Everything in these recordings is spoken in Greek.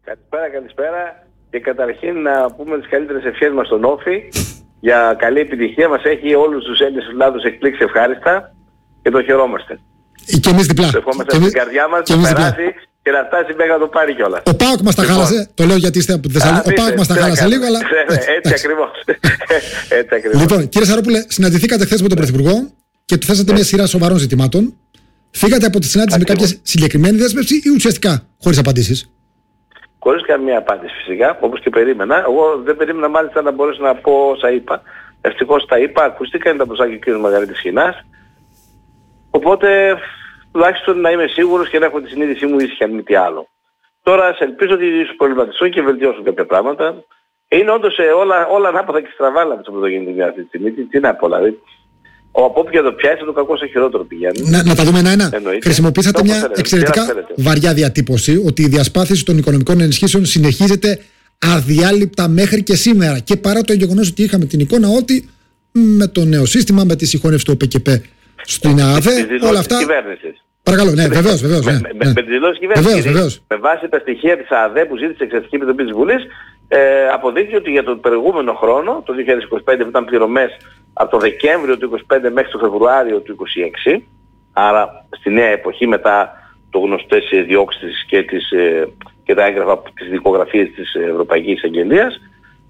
Καλησπέρα και καταρχήν να πούμε τις καλύτερες ευχές μας στον Όφη για καλή επιτυχία. Μας έχει όλους τους Έλληνες του Ελλάδος εκπλήξει ευχάριστα και το χαιρόμαστε. Και εμείς διπλά. Το ευχόμαστε στην καρδιά μας να περάσει και να φτάσει μέχρι να το πάρει κιόλας. Ο ΠΑΟΚ μας τα χάλασε, το λέω γιατί είστε από τη Θεσσαλονίκη. Ο ΠΑΟΚ μας τα χάλασε λίγο, αλλά... Έτσι ακριβώς. Λοιπόν, κύριε Σαρόπουλε, συναντηθήκατε χθες με τον Πρωθυπουργό και του θέσατε μια σειρά σοβαρών ζητημάτων. Φύγατε από τη συνάντηση με κάποια συγκεκριμένη δέσμευση ή ουσιαστικά χωρίς απαντήσεις? Χωρίς καμία απάντηση φυσικά, όπως και περίμενα. Εγώ δεν περίμενα μάλιστα να μπορέσω να πω όσα είπα. Ευτυχώς τα είπα, ακούστηκαν, ήταν μπροστά και ο κ. Μαργαρίτης Χινάς. Οπότε τουλάχιστον να είμαι σίγουρος και να έχω τη συνείδησή μου ήσυχη αν μη τι άλλο. Τώρα σε ελπίζω ότι ίσως προβληματιστούν και βελτιώσουν κάποια πράγματα. Είναι όντως όλα ανάποδα και στραβάλα με το πρωτογενή αυτή τη στιγμή. Τι να πω δηλαδή. Από όποια το πιάσει το κακό σε χειρότερο πηγαίνει. Να τα δούμε ένα-ένα. Χρησιμοποίησατε μια εξαιρετικά βαριά διατύπωση ότι η διασπάθηση των οικονομικών ενισχύσεων συνεχίζεται αδιάλειπτα μέχρι και σήμερα. Και παρά το γεγονός ότι είχαμε την εικόνα ότι με το νέο σύστημα, με τη συγχώνευση του ΟΠΕΚΕΠ στην ΑΔΕ, όλα αυτά. Παρακαλώ, ναι, βεβαίως. Με τη δηλώση κυβέρνησης. Με βάση τα στοιχεία της ΑΔΕ που ζήτησε η Εξεταστική Επιτροπή της Βουλής, αποδείχθηκε ότι για τον προηγούμενο χρόνο, το 2025, που ήταν πληρωμές από το Δεκέμβριο του 2025 μέχρι το Φεβρουάριο του 2026, άρα στη νέα εποχή μετά το γνωστές διώξεις και τα έγγραφα της δικογραφίας της Ευρωπαϊκής Αγγελίας,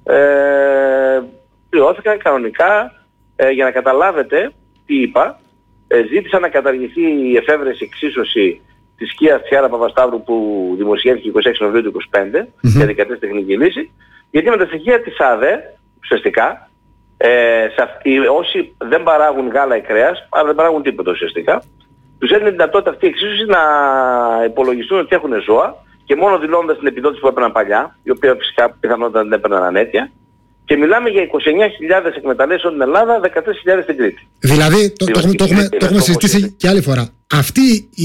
πληρώθηκαν κανονικά. Για να καταλάβετε τι είπα, ζήτησα να καταργηθεί η εφεύρεση εξίσωση της Κίας Τσιάρα Παπασταύρου που δημοσιεύτηκε 26 Νοεμβρίου του 2025 για δικατές τεχνική λύση, γιατί με τα στοιχεία της ΑΔΕ ουσιαστικά όσοι δεν παράγουν γάλα ή κρέας, άρα δεν παράγουν τίποτα ουσιαστικά, τους έδινε δυνατότητα αυτή η εξίσωση να υπολογιστούν ότι έχουν ζώα και μόνο δηλώνοντας την επιδότηση που έπαιρναν παλιά, η οποία φυσικά πιθανότατα δεν έπαιρναν ανέτεια, και μιλάμε για 29.000 εκμεταλλεύσεις στην Ελλάδα, 13.000 στην Κρήτη. Δηλαδή, το έχουμε συζητήσει και άλλη φορά. Αυτή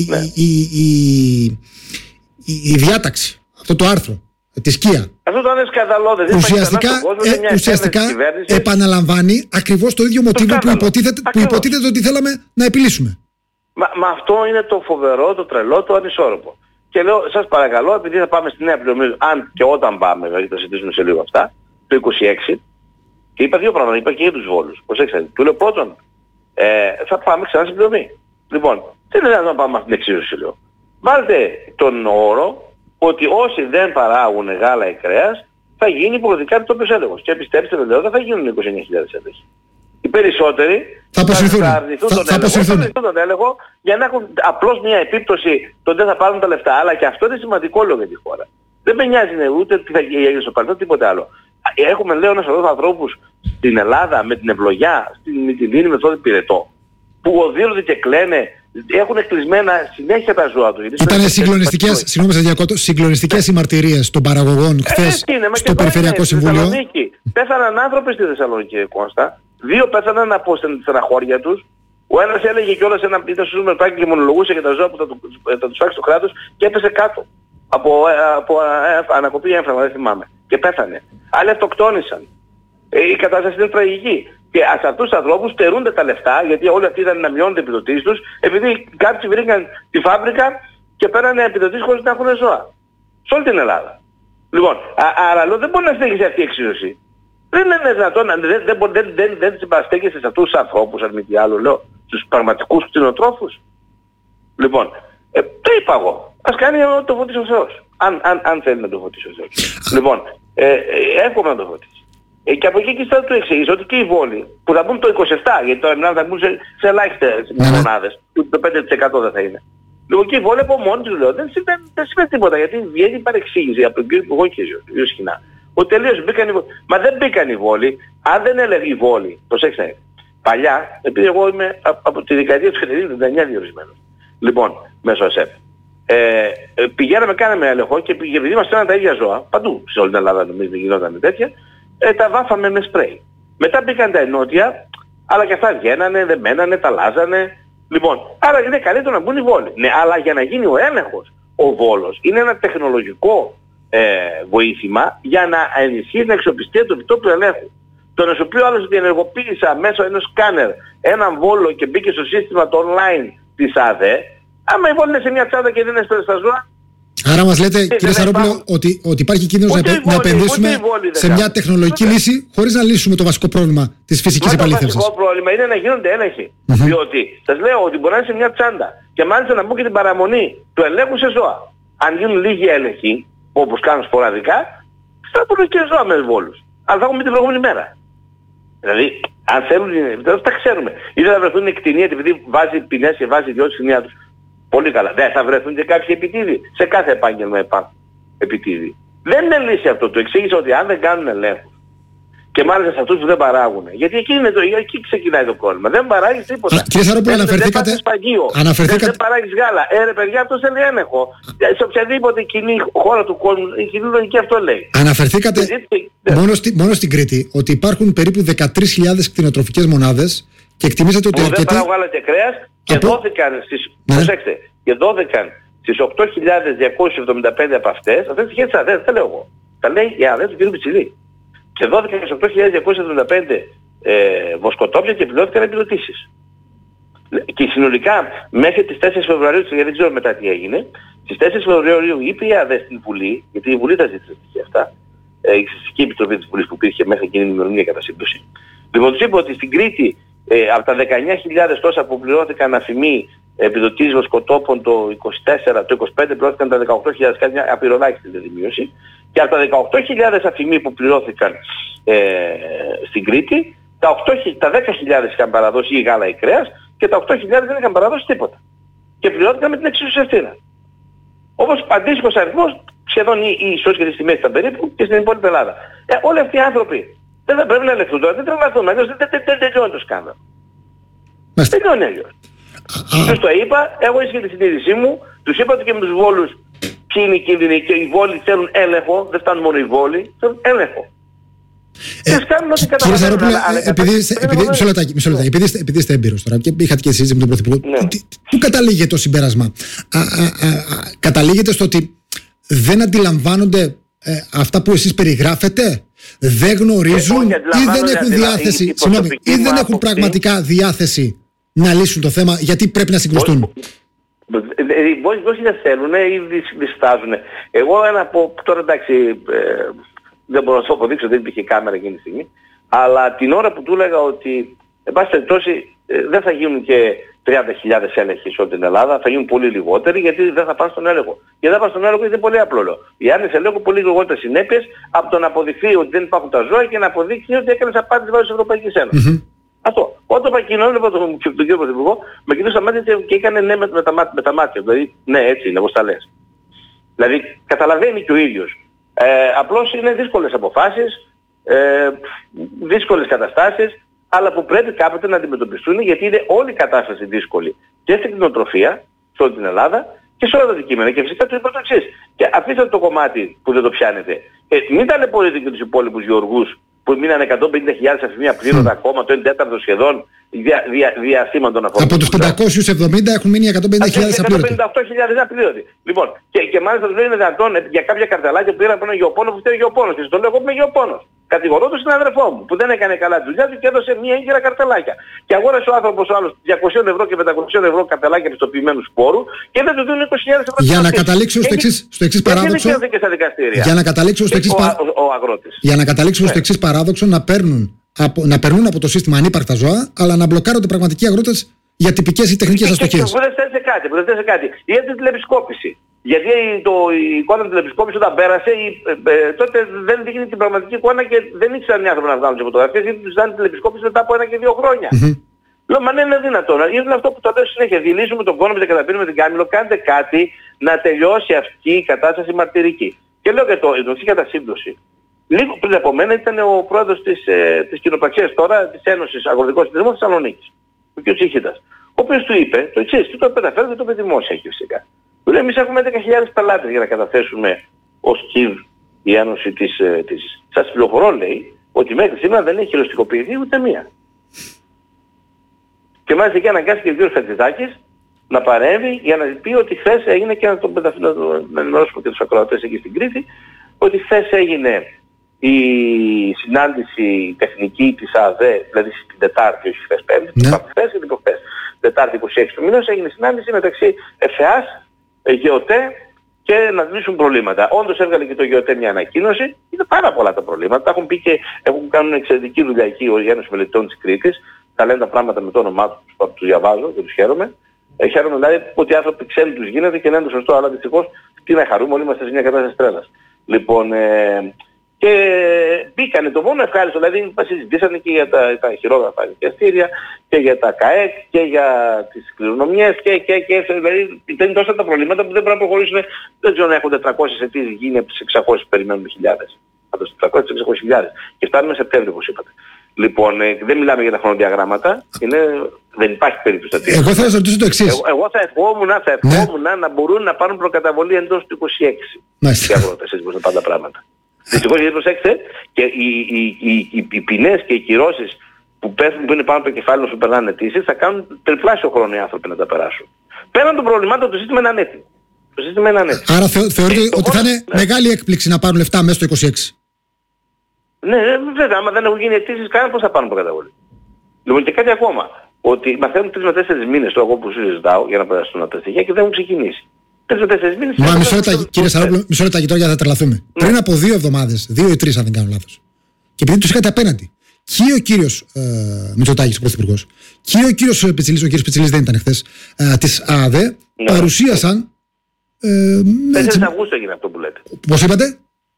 η διάταξη, αυτό το άρθρο της ΚΙΑ, αυτό το είναι σκανδαλώδες. Ουσιαστικά επαναλαμβάνει ακριβώς το ίδιο μοτίβο που υποτίθεται ότι θέλαμε να επιλύσουμε. Μα αυτό είναι το φοβερό, το τρελό, το ανισόρροπο. Και λέω, σας παρακαλώ, επειδή θα πάμε στη νέα πληρωμή, αν και όταν πάμε, δηλαδή θα συζητήσουμε σε λίγο αυτά, το 26, και είπα δύο πράγματα, είπα και για τους Βόλους. Προσέξτε, του λέω πρώτον, θα πάμε ξανά στην πληρωμή. Λοιπόν, δεν είναι δυνατόν να πάμε με αυτήν την εξίσωση, λέω. Βάλτε τον όρο ότι όσοι δεν παράγουν γάλα ή κρέας θα γίνει υποχρεωτικά επιτόπιος έλεγχος. Και πιστέψτε με, δεν θα γίνουν 29.000 έλεγχοι. Οι περισσότεροι θα αρνηθούν τον έλεγχο για να έχουν απλώς μια επίπτωση το ότι δεν θα πάρουν τα λεφτά. Αλλά και αυτό είναι σημαντικό λόγο για τη χώρα. Δεν με νοιάζει ούτε τι θα γίνει στο παρελθόν, τίποτε άλλο. Έχουμε, λέω, ένας σωρός ανθρώπους στην Ελλάδα με την ευλογιά, στην Μυτιλήνη, με τον Πυρετό, που οδύονται και κλαίνε, έχουν κλεισμένα συνέχεια τα ζώα τους. Ήταν συγκλονιστικές οι μαρτυρίες των παραγωγών χθες στο Περιφερειακό Συμβούλιο. Πέθαναν άνθρωποι στη Θεσσαλονίκη, Κώστα. Δύο πέθαναν από στεναχώρια τους. Ο ένας έλεγε κιόλας ήταν στο σούπερ μάρκετ και μονολογούσε για τα ζώα που θα τους φάξει το κράτος και έπεσε κάτω. Από ανακοπή έμφραμα, δεν θυμάμαι. Και πέθανε. Άλλοι αυτοκτόνησαν. Η κατάσταση είναι τραγική. Και σε αυτούς τους ανθρώπους στερούνται τα λεφτά, γιατί όλοι αυτοί ήταν να μειώνουν τις επιδοτήσεις τους, επειδή κάποιοι βρήκαν τη φάμπρικα και πέρανε επιδοτήσεις χωρίς να έχουν ζώα. Σε όλη την Ελλάδα. Λοιπόν, άρα λέω δεν μπορεί να στέκει σε αυτή η εξίσωση. Δεν είναι δυνατόν, δεν συμπαστέκεσαι σε αυτούς τους ανθρώπους, αν μη τι άλλο, λέω, στους πραγματικούς κτηνοτρόφους. Λοιπόν, το είπα εγώ. Ας κάνει να το φωτίσει ο Θεός. Αν θέλει να το φωτίσει ο Θεός. Λοιπόν, εύχομαι να το φωτίσει. Και από εκεί και ύστερα του εξήγησα ότι και οι Βόλοι που θα μπουν το 27, γιατί τώρα θα μπουν σε ελάχιστες μονάδες, το 5% δεν θα είναι. Λοιπόν, και οι Βόλοι από μόνοι τους λέω, δεν σημαίνει τίποτα, γιατί βγαίνει παρεξήγηση από τον κύριο Υπουργό και τον κύριο Σχοινά. Ότι τελείως μπήκαν οι Βόλοι. Μα δεν μπήκαν οι Βόλοι, αν δεν έλεγε οι Βόλοι, προσέξτε, παλιά, επειδή εγώ είμαι από τη δεκαετία του 1999 διορισμένος, λοιπόν, μέσω ΑΣΕΠ. Πηγαίναμε, κάναμε έλεγχο και επειδή μας στέλναν τα ίδια ζώα, παντού σε όλη την Ελλάδα νομίζω γινόταν τέτοια, τα βάφαμε με σπρέι. Μετά μπήκαν τα ενότια, αλλά και αυτά βγαίνανε, δεν μένανε, τα αλλάζανε. Λοιπόν, άρα είναι καλύτερο να μπουν οι Βόλοι. Ναι, αλλά για να γίνει ο έλεγχος, ο Βόλος είναι ένα τεχνολογικό βοήθημα για να ενισχύσει την αξιοπιστία του επιτόπιου ελέγχου. Τον οποίο άλλος διενεργοποίησα μέσω ενός σκάνερ έναν Βόλο και μπήκε στο σύστημα το online της ΑΔΕ, άμα οι Βόλοι είναι σε μια τσάντα και δεν είναι στα ζώα, Άρα μας λέτε, κύριε Σαρόπουλο, ότι υπάρχει κίνδυνος να επενδύσουμε σε μια τεχνολογική λύση χωρίς να λύσουμε το βασικό πρόβλημα της φυσικής επαλήθευσης. Το βασικό πρόβλημα είναι να γίνονται έλεγχοι. Διότι σας λέω ότι μπορεί να είναι σε μια τσάντα και μάλιστα να μπουν και την παραμονή του ελέγχου σε ζώα. Αν γίνουν λίγοι έλεγχοι, όπως κάνουν σποραδικά, θα μπορούν και ζώα με εμβόλους. Αλλά θα έχουμε την προηγούμενη μέρα. Δηλαδή, αν θέλουν, δεν τα ξέρουμε. Ή δεν θα βρεθούν εκτινίατοι επειδή βάζει ποινές και βάζει ιδιότητες στην του. Πολύ καλά. Δεν θα βρεθούν και κάποιοι επιτίδοι. Σε κάθε επάγγελμα υπάρχουν επιτίδοι. Δεν είναι λύση αυτό. Το εξήγησα ότι αν δεν κάνουν ελέγχους και μάλιστα σε αυτούς που δεν παράγουν. Γιατί εκεί ξεκινάει το πρόβλημα. Δεν παράγεις τίποτα. Κύριε Σαρόπουλο, αναφερθήκατε. Δεν παράγεις γάλα. Ρε παιδιά, αυτός θέλει έλεγχο. Σε οποιαδήποτε κοινή χώρα του κόσμου, η κοινή λογική αυτό λέει. Αναφερθήκατε μόνο στην Κρήτη ότι υπάρχουν περίπου 13.000 κτηνοτροφικές μονάδες και εκτιμήσατε ότι δεν παράγουν γάλα και κρέας και δόθηκαν στις. Προσέξτε, και δόθηκαν στις 8.275 από αυτές. Αυτές τις χέρια δεν λέω εγώ. Τα λέει η ΑΔΕ του κ. Πιτσιλή. Και δόθηκαν στις 8.275 βοσκοτόπια και πληρώθηκαν επιδοτήσεις. Και συνολικά μέχρι τις 4 Φεβρουαρίου, γιατί δεν ξέρω μετά τι έγινε, στις 4 Φεβρουαρίου είπε η ΑΔΕ στην Βουλή, γιατί η Βουλή τα ζήτησε αυτά, η Εξεταστική Επιτροπή της Βουλής που υπήρχε μέχρι εκείνη την ημερομηνία κατά σύμπτωση. Λοιπόν, τους είπε ότι στην Κρήτη από τα 19.000 τόσα που πληρώθηκαν αφημί επιδοτήσεις βοσκοτόπων το 24, το 25 πληρώθηκαν τα 18.000, κάτι μια απειροελάχιστη δηλαδή μείωση. Και από τα 18.000 αφημί που πληρώθηκαν στην Κρήτη, τα 10.000 είχαν παραδώσει ή γάλα ή κρέας και τα 8.000 δεν είχαν παραδώσει τίποτα. Και πληρώθηκαν με την εξίσωση ευθύνα. Όπως αντίστοιχος αριθμός, σχεδόν ίσως και τις τιμές ήταν περίπου και στην υπόλοιπη Ελλάδα. Όλοι αυτοί οι άνθρωποι δεν θα πρέπει να ελεγχθούν τώρα, δεν τρελαθούν, αλλιώς δεν τελειώνει το σκάνδαλο. Τελειώνει αλλιώς. Τους το είπα, εγώ ίσχυε τη συνείδησή μου, τους είπα ότι και με τους βόλους ποιοι είναι οι κίνδυνοι και οι βόλοι θέλουν έλεγχο, δεν φτάνουν μόνο οι βόλοι, θέλουν έλεγχο. Κύριε Σαρόπουλε, επειδή είστε έμπειρος τώρα και είχατε και συζήτηση με τον Πρωθυπουργό, πού καταλήγεται το συμπέρασμα? Καταλήγεται στο ότι δεν αντιλαμβάνονται αυτά που εσείς περιγράφετε, δεν γνωρίζουν ή δεν έχουν διάθεση, ή δεν έχουν πραγματικά διάθεση να λύσουν το θέμα γιατί πρέπει να συγκρουστούν? Όσοι δεν θέλουν ή διστάζουν. Εγώ ένα από τώρα εντάξει, δεν μπορώ να σου αποδείξω, δεν υπήρχε κάμερα εκείνη τη στιγμή, αλλά την ώρα που του έλεγα ότι εν πάση περιπτώσει δεν θα γίνουν και 30.000 έλεγχοι σε όλη την Ελλάδα, θα γίνουν πολύ λιγότεροι γιατί δεν θα πάνε στον έλεγχο. Και δεν θα πάνε στον έλεγχο γιατί είναι πολύ απλό λέω. Οι άνοιες ελέγχου πολύ λιγότερες συνέπειες από το να αποδειχθεί ότι δεν υπάρχουν τα ζώα και να αποδείξει ότι έκανες απάτη βάσει της Ευρωπαϊκής Ένωσης. Αυτό. Όταν πακινώνω τον κύριο Πρωθυπουργό, με κοιτούσε στα μάτια και έκανε ναι με τα μάτια. Δηλαδή, ναι, έτσι είναι, όπως τα λες. Δηλαδή, καταλαβαίνει και ο ίδιος. Απλώς είναι δύσκολες αποφάσεις, δύσκολες καταστάσεις, αλλά που πρέπει κάποτε να αντιμετωπιστούν γιατί είναι όλη η κατάσταση δύσκολη. Και στην κτηνοτροφία, σε όλη την Ελλάδα και σε όλα τα αντικείμενα. Και φυσικά το είπα το εξής. Και αφήστε το κομμάτι που δεν το πιάνετε. Μην ταλαιπωρείτε και τους υπόλοιπους γεωργούς που μείνανε 150.000 αφημία πλήρωτα ακόμα, το 1/4 σχεδόν διαστήματων αυτών. Από τους 570 έχουν μείνει 150.000 απλήρωτοι. 158.000 απλήρωτοι. Λοιπόν, και μάλιστα δεν είναι δυνατόν για κάποια καρτελάκια που πήραν από ένα γεωπόνο που φταίει γεωπόνος. Και στο λέω εγώ που είμαι γεωπόνος. Κατηγορώ τον συναδελφό μου που δεν έκανε καλά τη δουλειά του και έδωσε μία έγκυρα καρτελάκια. Και αγόρασε ο άνθρωπος ο άλλος 200 ευρώ και 500 ευρώ καρτελάκια πιστοποιημένου σπόρου και δεν του δίνουν 20.000 ευρώ. Για να καταλήξω στο εξής παράδοξο. Για να καταλήξω στο εξής παράδοξο να περνούν από το σύστημα ανύπαρκτα ζώα, αλλά να μπλοκάρονται πραγματικοί αγρότες για τυπικές ή τεχνικές αστοχίες. Που δεν θες κάτι. Ή την τηλεπισκόπηση. Γιατί η εικόνα τηλεπισκόπηση όταν πέρασε, τότε δεν δείχνει την πραγματική εικόνα και δεν ήξεραν οι άνθρωποι να βγάλουν τις φωτογραφίες γιατί τους δάνει τηλεπισκόπηση μετά από 1 και 2 χρόνια. Λέω, μα ναι, είναι δυνατόν. Είναι αυτό που το λέω συνέχεια. Δηλήσουμε τον κόνο, καταπίνουμε την κάμιλο, κάντε κάτι να τελειώσει αυτή η κατάσταση μαρτυρική. Και λέω και το εξή κατά σύμπτωση. Λίγο πριν από μένα ήταν ο πρόεδρος της κοινοπραξίας τώρα, της Ένωσης Αγροτικών Συνδεσμών Θεσσαλονίκης, ο κ. Τσίχητας, ο οποίος του είπε το εξής, του το μεταφέρω και το είπε δημόσια και φυσικά. Του λέει, εμείς έχουμε 10.000 πελάτες για να καταθέσουμε ως ΚΙΒ η Ένωση της. Σας πληροφορώ, λέει, ότι μέχρι σήμερα δεν έχει χειριστικοποιηθεί ούτε μία. Και μάλιστα εκεί αναγκάστηκε ο κ. Χατζηδάκης να παρέμβει για να πει ότι χθες έγινε και να τον ενημερώσουμε και τους ακροατές εκεί στην Κρήτη, ότι χθες έγινε η συνάντηση τεχνική της ΑΔΕ, δηλαδή την Τετάρτη, όχι χθες Πέμπτη, χθες και την προχθές. Τετάρτη 26 του μήνος έγινε συνάντηση μεταξύ ΕΦΕΑΣ, ΓΕΟΤΕ και να λύσουν προβλήματα. Όντως έβγαλε και το ΓΕΟΤΕ μια ανακοίνωση, είναι πάρα πολλά τα προβλήματα. Τα έχουν πει και κάνουν εξαιρετική δουλειά εκεί ο Γιάννης Μελετών της Κρήτης. Τα λένε τα πράγματα με το όνομά τους, που τους διαβάζω και τους χαίρομαι. Χαίρομαι δηλαδή ότι οι άνθρωποι ξέρουν τους γίνεται και να είναι το σωστό, αλλά δυστυχώς τι να χαρούμε, όλοι είμαστε σε μια κατάσταση τρέλας. Λοιπόν, και μπήκανε το μόνο ευχάριστο, δηλαδή συζητήσανε και για τα χειρόγραφα δικαστήρια και για τα ΚΑΕΚ και για τις κληρονομιές και δηλαδή είναι τόσα τα προβλήματα που δεν πρέπει να προχωρήσουν. Δεν ξέρω να έχουν 400 αιτήσεις γίνει από τις 600 περιμένουμε χιλιάδες. Από τις 400 στις 600.000 και φτάνουμε Σεπτέμβριο όπως είπατε. Λοιπόν, δεν μιλάμε για τα χρονοδιαγράμματα, δεν υπάρχει περίπτωση να Εγώ θα σας ρωτήσω το εξής. Εγώ θα ευχόμουν να μπορούν να πάρουν προκαταβολή εντός του 26. Οι αγρότες, έτσι πώς να πάνε τα πράγματα. Δυστυχώς γιατί προσέξτε, και οι ποινές και οι κυρώσεις που πέφτουν, που είναι πάνω από το κεφάλι που περνάνε αιτήσεις, θα κάνουν τριπλάσιο χρόνο οι άνθρωποι να τα περάσουν. Πέραν των προβλημάτων, το σύστημα είναι ανέτοιμο. Άρα θεωρείτε ότι θα είναι μεγάλη έκπληξη να πάρουν λεφτά μέσα στο 26. Ναι, βέβαια, άμα δεν έχουν γίνει αιτήσεις, κανένα πώς θα πάρουν προκαταβολή. Λοιπόν, και κάτι ακόμα. Ότι μαθαίνουν 3 με 4 μήνες τώρα εγώ που συζητάω για να περάσουν τα στοιχεία και δεν έχουν ξεκινήσει. 3 με 4 μήνες. Μα κύριε Σαρόπουλο, μισό λεπτάκι τώρα θα τρελαθούμε. Ναι. Πριν από 2 εβδομάδες, 2 ή 3 αν δεν κάνω λάθος. Και επειδή τους είχατε απέναντι. Και ο κύριος Μητσοτάκης, ο Πρωθυπουργός, και ο κύριος Πιτσιλής, ο κύριος Πιτσιλής δεν ήταν χθες, της ΑΔΕ, ναι, παρουσίασαν. 4 Αυγούστου έγινε αυτό που λέτε. Πώς είπατε?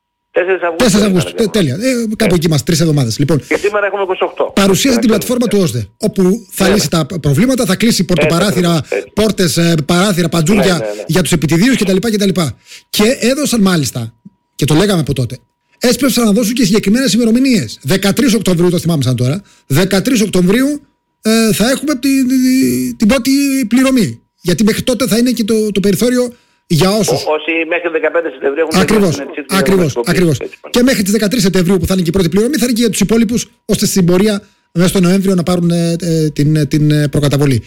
4 Αυγούστου. Τέλεια. Κάπου εκεί είμαστε, 3 εβδομάδες. Λοιπόν, και σήμερα έχουμε 28. Παρουσίασε την πλατφόρμα του ΟΣΔΕ, όπου θα λύσει τα προβλήματα, θα κλείσει πορτοπαράθυρα, πόρτες, παράθυρα, παντζούρια για τους επιτιδίους κτλ. Και έδωσαν μάλιστα, και το λέγαμε από τότε, έσπευσαν να δώσουν και συγκεκριμένες ημερομηνίες. 13 Οκτωβρίου, το θυμάμαι σαν τώρα, 13 Οκτωβρίου θα έχουμε την πρώτη πληρωμή. Γιατί μέχρι τότε θα είναι και το περιθώριο για όσους. Όσοι μέχρι 15 Σεπτεμβρίου έχουν Ακριβώς. Και μέχρι τις 13 Σεπτεμβρίου που θα είναι και η πρώτη πληρωμή θα είναι και για τους υπόλοιπους, ώστε στην πορεία μέσα στο Νοέμβριο να πάρουν την προκαταβολή.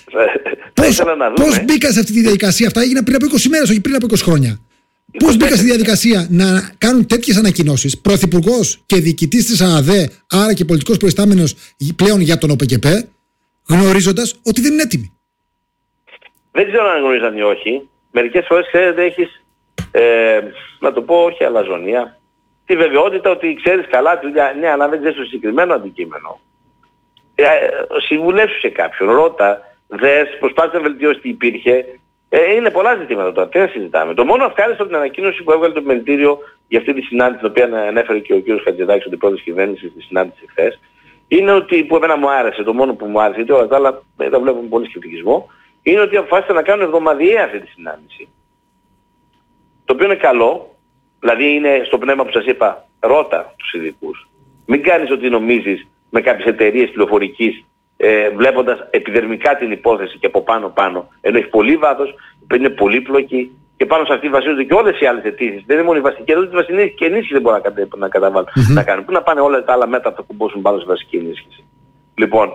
Πώς μπήκα σε αυτή τη διαδικασία? Αυτά έγιναν πριν από 20 μέρες, όχι πριν από 20 χρόνια. Πώς μπήκα στη διαδικασία να κάνουν τέτοιες ανακοινώσεις, πρωθυπουργός και διοικητής της ΑΔΕ, άρα και πολιτικός προϊστάμενος πλέον για τον ΟΠΕΚΕΠ, γνωρίζοντας ότι δεν είναι έτοιμοι? Δεν ξέρω αν γνωρίζαν ή όχι. Μερικές φορές ξέρετε έχεις, να το πω όχι αλαζονία, τη βεβαιότητα ότι ξέρεις καλά τη δουλειά, ναι, αλλά δεν ξέρεις το συγκεκριμένο αντικείμενο. Συμβουλεύσου σε κάποιον, ρώτα, δες, προσπάθησε να βελτιώσει τι υπήρχε. Είναι πολλά ζητήματα τώρα, τι να συζητάμε. Το μόνο ευχάριστο την ανακοίνωση που έβγαλε το επιμελητήριο για αυτή τη συνάντηση, την οποία ανέφερε και ο κ. Χατζηδάκης, ο αντιπρόεδρος της κυβέρνησης στη συνάντηση χθες, είναι ότι, που εμένα μου άρεσε, το μόνο που μου άρεσε, γιατί όλα τα άλλα τα βλέπω με πολύ σκεπτικισμό, είναι ότι αποφάσισαν να κάνουν εβδομαδιαία αυτή τη συνάντηση. Το οποίο είναι καλό, δηλαδή είναι στο πνεύμα που σας είπα, ρώτα τους ειδικούς. Μην κάνεις ότι νομίζεις με κάποιες εταιρείες πληροφορικής, βλέποντας επιδερμικά την υπόθεση και από πάνω, ενώ έχει πολύ βάθος, είναι πολύπλοκη και πάνω σε αυτή βασίζονται και όλες οι άλλες αιτήσεις. Δεν είναι μόνο η βασική, εδώ τη βασική ενίσχυση δεν μπορούν να καταβάλουν, να κάνουν. Πού να πάνε όλα τα άλλα μέτρα που θα κουμπώσουν πάνω στη βασική ενίσχυση. Λοιπόν,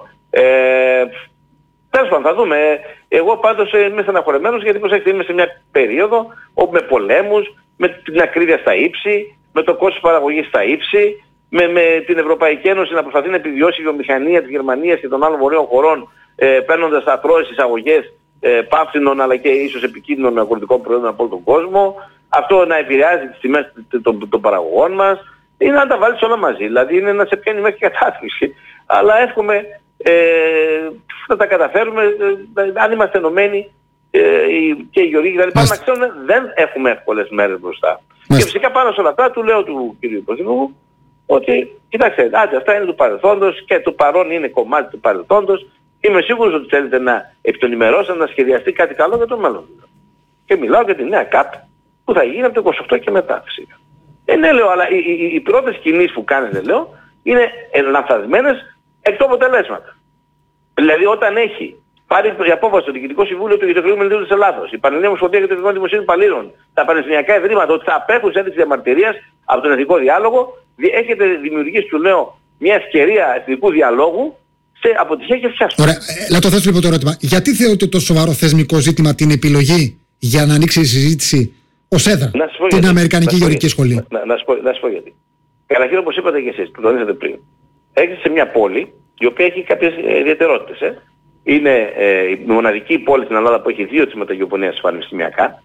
τέλος πάντων, θα δούμε. Εγώ πάντως είμαι στεναχωρεμένος γιατί προσέξτε, είμαι σε μια περίοδο όπου με πολέμους, με την ακρίβεια στα ύψη, με το κόστος παραγωγής στα ύψη, με την Ευρωπαϊκή Ένωση να προσπαθεί να επιβιώσει η βιομηχανία της Γερμανίας και των άλλων βορείων χωρών, παίρνοντας αθρώες εισαγωγές πάυθυνων αλλά και ίσως επικίνδυνων αγροτικών προϊόντων από όλο τον κόσμο. Αυτό να επηρεάζει τις τιμές των παραγωγών μας. Είναι να τα βάλεις όλα μαζί. Δηλαδή είναι να σε πιάνει μέχρι κατάθλιψη. Αλλά εύχομαι να τα καταφέρουμε, αν είμαστε ενωμένοι και οι γεωργοί κτλ. Να ξέρουν δεν έχουμε εύκολες μέρες μπροστά. Και φυσικά πάνω σε όλα αυτά του λέω του κ. Πρωθυπουργού ότι κοιτάξτε, αυτά είναι του παρελθόντος και το παρόν είναι κομμάτι του παρελθόντος. Είμαι σίγουρος ότι θέλετε να επί των ημερών να σχεδιαστεί κάτι καλό για το μέλλον. Και μιλάω για τη νέα ΚΑΠ που θα γίνει από το 28 και μετά φυσικά. Ναι, λέω, αλλά οι πρώτες κινήσεις που κάνετε, λέω, είναι λανθασμένες εκ του αποτελέσματα. Δηλαδή όταν έχει πάρει η απόφαση το Διοικητικό Συμβούλιο του Ιδιωτικού Μελετήριου της Ελλάδος, η Πανελληνία Ομοσπονδία για το Εθνικό Δημοσίων Υπαλλήλων, τα πανεπιστημιακά ιδρύματα, ότι θα απέχουν σε ένταξη διαμαρτυρίας από τον εθνικό διάλογο, έχετε δημιουργήσει, του λέω, μια ευκαιρία εθνικού διαλόγου σε αποτυχία και φιάσκο. Ωραία, να το θέσω λοιπόν το ερώτημα. Γιατί θεωρείτε το σοβαρό θεσμικό ζήτημα την επιλογή για να ανοίξει η συζήτηση ως έδρα την Αμερικανική Γεωργική Σχολή? Να σου πω γιατί. Καταρχήν, όπως είπατε και εσείς, που το τονίσατε πριν, έχετε σε μια πόλη η οποία έχει κάποιες ιδιαιτερότητες. Είναι η μοναδική πόλη στην Ελλάδα που έχει 2 τμήματα γεωπονίας πανεπιστημιακά.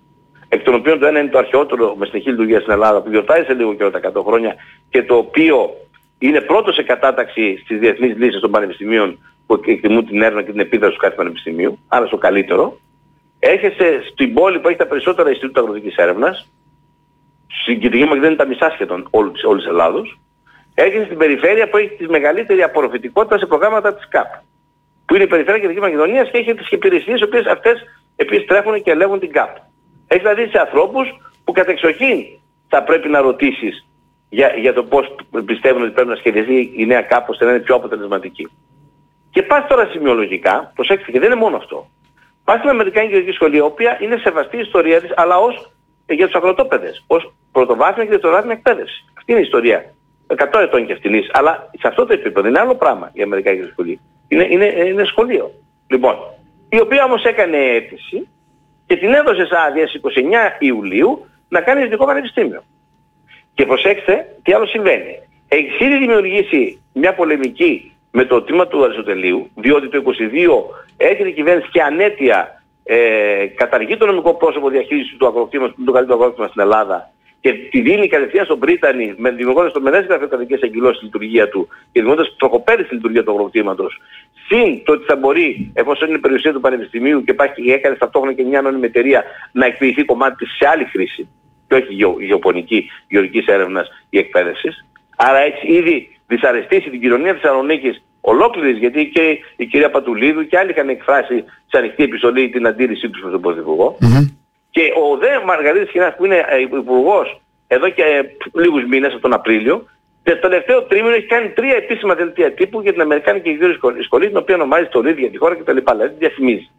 εκ των οποίων το ένα είναι το αρχαιότερο με συνεχή λειτουργία στην Ελλάδα, που γιορτάζει σε λίγο καιρό τα 100 χρόνια και το οποίο είναι πρώτο σε κατάταξη στις διεθνείς λύσεις των πανεπιστημίων που εκτιμούν την έρευνα και την επίδραση του κάθε πανεπιστημίου, άρα στο καλύτερο. Έρχεσαι στην πόλη που έχει τα περισσότερα Ινστιτούτα Αγροτικής Έρευνας, στην Κεντρική Μακεδονία είναι τα μισά σχεδόν όλης της Ελλάδος. Έρχεσαι στην περιφέρεια που έχει τη μεγαλύτερη απορροφητικότητα σε προγράμματα της ΚΑΠ, που είναι η περιφέρεια Κεντρικής Μακεδονίας και έχει τις υπηρεσίες οι οποίες αυτές επίσης τρέχουν και ελέγχουν την ΚΑΠ. Έχεις δηλαδή σε ανθρώπους που κατεξοχήν θα πρέπει να ρωτήσεις για το πώς πιστεύουν ότι πρέπει να σχεδιαστεί η νέα ΚΑΠ ώστε να είναι πιο αποτελεσματική. Και πας τώρα σημειολογικά, προσέξτε, και δεν είναι μόνο αυτό. Πας στην Αμερικάνικη Γεωργική Σχολή, η οποία είναι σεβαστή η ιστορία της, αλλά ως για τους αγροτόπαιδες, ως πρωτοβάθμια και δευτεροβάθμια εκπαίδευση. Αυτή είναι η ιστορία. 100 ετών και αυτινής, αλλά σε αυτό το επίπεδο είναι άλλο πράγμα η Αμερικάνικη Γεωργική Σχολή. Είναι σχολείο. Λοιπόν, η οποία όμως έκανε αίτηση και την έδωσε σαν άδεια στις 29 Ιουλίου να κάνει ιδιωτικό πανεπιστήμιο. Και προσέξτε τι άλλο συμβαίνει. Έχει ήδη δημιουργήσει μια πολεμική με το τμήμα του Αριστοτελείου, διότι το 22 έρχεται η κυβέρνηση και ανέτεια καταργεί το νομικό πρόσωπο διαχείρισης του αγροκτήματος, του καλύτερου αγροκτήματος στην Ελλάδα και τη δίνει κατευθείαν στον Πρίτανη, δημιουργώντας το μενές γραφειοκρατικές εγκυλώσεις στη λειτουργία του και δημιουργώντας τροχοπέδι στη λειτουργία του αγροκτήματος. Συν το ότι θα μπορεί, εφόσον είναι περιουσία του πανεπιστημίου και έκανε ταυτόχρονα και μια ανώνυμη εταιρεία, να εκποιηθεί κομμάτι της σε άλλη χρήση, και όχι γεωπονική, γεωργικής έρευνας ή εκπαίδευσης. Άρα έχει ήδη δυσαρεστήσει την κοινωνία της Θεσσαλονίκης ολόκληρης, γιατί και η κυρία Πατουλίδου και άλλοι είχαν εκφράσει σε ανοιχτή επιστολή την αντίρρησή τους προς τον Πρωθυπουργό. Και ο δε Μαργαρίτης Χινάς, που είναι υπουργός εδώ και λίγους μήνες, από τον Απρίλιο, το τελευταίο τρίμηνο έχει κάνει 3 επίσημα δελτία τύπου για την Αμερικάνικη Γεωργική Σχολή, την οποία ονομάζει το ίδιο για τη χώρα κτλ. Δηλαδή διαφημίζει.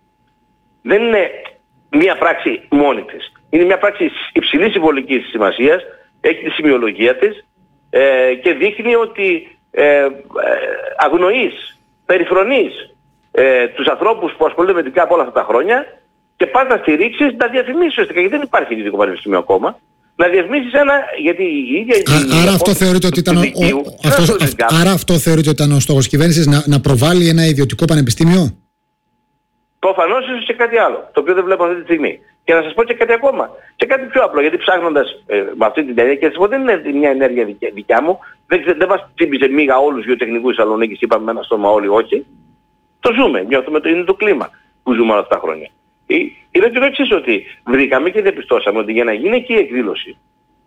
Δεν είναι μια πράξη μόνη της. Είναι μια πράξη υψηλής συμβολικής σημασίας, έχει τη σημειολογία της και δείχνει ότι αγνοείς, περιφρονείς τους ανθρώπους που ασχολούνται με την ΚΑΠ όλα αυτά τα χρόνια και πας να στηρίξεις, να διαφημίσεις ουσιαστικά, γιατί δεν υπάρχει ιδιωτικό πανεπιστήμιο ακόμα, να διαφημίσεις ένα, γιατί η ίδια... Άρα αυτό θεωρείται ότι ήταν άρα αυτό θεωρείται ότι ήταν ο στόχος της κυβέρνησης, να προβάλλει ένα ιδιωτικό πανεπιστήμιο. Προφανώς ίσως και κάτι άλλο, το οποίο δεν βλέπω αυτή τη στιγμή. Και να σας πω και κάτι ακόμα. Και κάτι πιο απλό, γιατί ψάχνοντας με αυτή την ενέργεια, και να σας πω δεν είναι μια ενέργεια δικιά μου, δεν μας τσίμπησε μίγα όλους οι γεωτεχνικούς της Θεσσαλονίκης, είπαμε με ένα στόμα όλοι όχι. Το ζούμε, νιώθουμε, είναι το κλίμα που ζούμε όλα αυτά τα χρόνια. Είναι και το εξής, ότι βρήκαμε και διαπιστώσαμε ότι για να γίνει εκεί η εκδήλωση,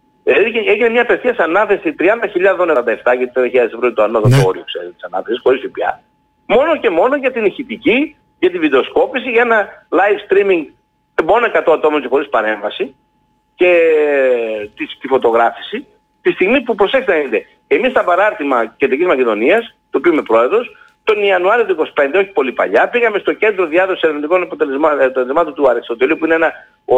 έγινε μια απευθείας ανάθεση 30.097, γιατί 4.000 ευρώ είναι το ανώτατο όριο της ανάθεσης, χωρίς ΦΠΑ, μόνο και μόνο για την ηχητική, για τη βιντεοσκόπηση, για ένα live streaming μόνο 100 ατόμων και χωρίς παρέμβαση και τη φωτογράφηση, τη στιγμή που, προσέξτε να δείτε, εμείς στα παράρτημα Κεντρικής Μακεδονίας, το οποίο είμαι πρόεδρος, τον Ιανουάριο του 2025, όχι πολύ παλιά, πήγαμε στο κέντρο διάδοσης ερευνητικών αποτελεσμάτων του Αριστοτελείου, που είναι ένα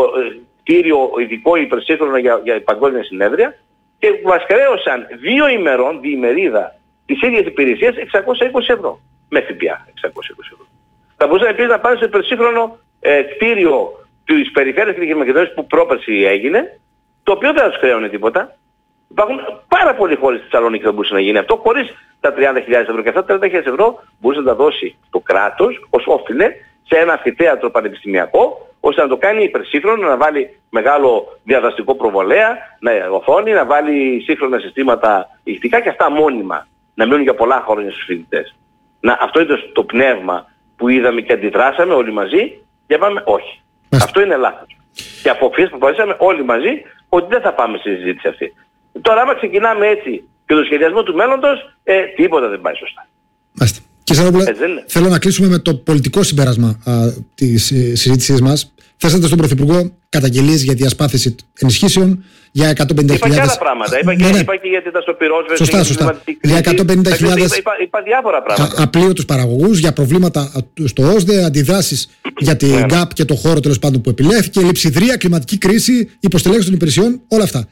κτίριο ειδικό υπερσύγχρονο για παγκόσμια συνέδρια, και μας χρέωσαν 2 ημερών, διημερίδα, τις ίδιες υπηρεσίες 620 ευρώ. Με ΦΠΑ 620 ευρώ. Θα μπορούσαν επίσης να πάνε στο υπερσύγχρονο κτίριο της περιφέρειας της Μακεδονίας που πρόπερση έγινε, το οποίο δεν θα τους χρέωνε τίποτα. Υπάρχουν πάρα πολλοί χώρες στη Θεσσαλονίκη που θα μπορούσε να γίνει αυτό, χωρίς τα 30.000 ευρώ. Και αυτά τα 30.000 ευρώ μπορούσε να τα δώσει το κράτος ως όφιλε σε ένα αμφιθέατρο πανεπιστημιακό, ώστε να το κάνει υπερσύγχρονο, να βάλει μεγάλο διαδραστικό προβολέα, οθόνη, να βάλει σύγχρονα συστήματα ηχητικά και αυτά μόνιμα, να μείνουν για πολλά χρόνια στους φοιτητές. Αυτό είναι το πνεύμα που είδαμε και αντιδράσαμε όλοι μαζί και είπαμε όχι. Αυτό είναι λάθος. Και αποφασίσαμε όλοι μαζί ότι δεν θα πάμε στη συζήτηση αυτή. Τώρα άμα ξεκινάμε έτσι και το σχεδιασμό του μέλλοντος, τίποτα δεν πάει σωστά. Κύριε Σαρόπουλε, θέλω να κλείσουμε με το πολιτικό συμπέρασμα της συζήτησής μας. Θέσατε στον Πρωθυπουργό καταγγελίες για διασπάθηση ενισχύσεων για 150.000. Είπα και άλλα πράγματα. Είπα και για τα στο πυρόσβεση. Σωστά. Για 150.000 είπα διάφορα πράγματα. Απλήρωτους παραγωγούς, για προβλήματα στο ΟΣΔΕ, αντιδράσεις για την ΓΑΠ και το χώρο τέλος πάντων που επιλέχθηκε, λειψιδρία, κλιματική κρίση, υποστελέχωση των υπηρεσιών, όλα αυτά.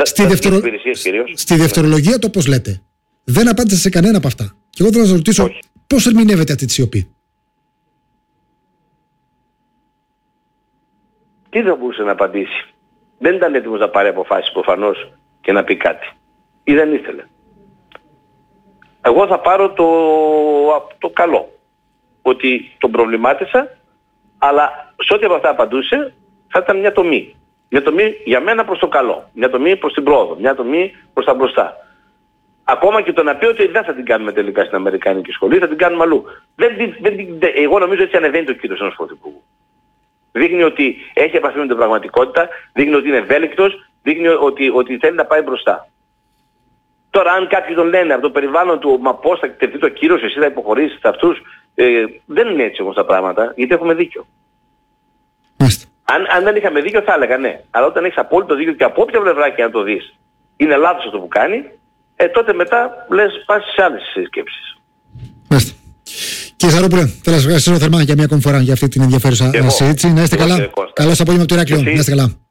Στη δευτερολογία το πώς λέτε. Δεν απάντησε σε κανένα από αυτά. Και εγώ θέλω να σας ρωτήσω πώς ερμηνεύεται αυτή τη σιωπή. Τι δεν μπορούσε να απαντήσει. Δεν ήταν έτοιμος να πάρει αποφάσεις προφανώς και να πει κάτι. Ή δεν ήθελε. Εγώ θα πάρω το καλό. Ότι τον προβλημάτισα, αλλά σε ό,τι από αυτά απαντούσε θα ήταν μια τομή. Μια τομή για μένα προς το καλό, μια τομή προς την πρόοδο, μια τομή προς τα μπροστά. Ακόμα και το να πει ότι δεν θα την κάνουμε τελικά στην Αμερικανική σχολή, θα την κάνουμε αλλού. Εγώ νομίζω έτσι ανεβαίνει το κύρος ενός πρωθυπουργού. Δείχνει ότι έχει επαφή με την πραγματικότητα, δείχνει ότι είναι ευέλικτος, δείχνει ότι θέλει να πάει μπροστά. Τώρα αν κάποιοι τον λένε από το περιβάλλον του, μα πώς θα εκτεθεί το κύρος, εσύ θα υποχωρήσεις σε αυτούς, δεν είναι έτσι όμως τα πράγματα, γιατί έχουμε δίκιο. Αν δεν είχαμε δίκιο θα έλεγα ναι. Αλλά όταν έχεις απόλυτο δίκιο και από όποια πλευρά και να το δεις, είναι λάθος αυτό που κάνει, τότε μετά λες πας σε άλλες σκέψεις. Μάλιστα. Κύριε Σαρόπουλε, θέλω να σας ευχαριστήσω θερμά για μια ακόμη φορά για αυτή την ενδιαφέρουσα συζήτηση. Να είστε καλά. Καλό απόγευμα από το Ηράκλειο. Να είστε καλά.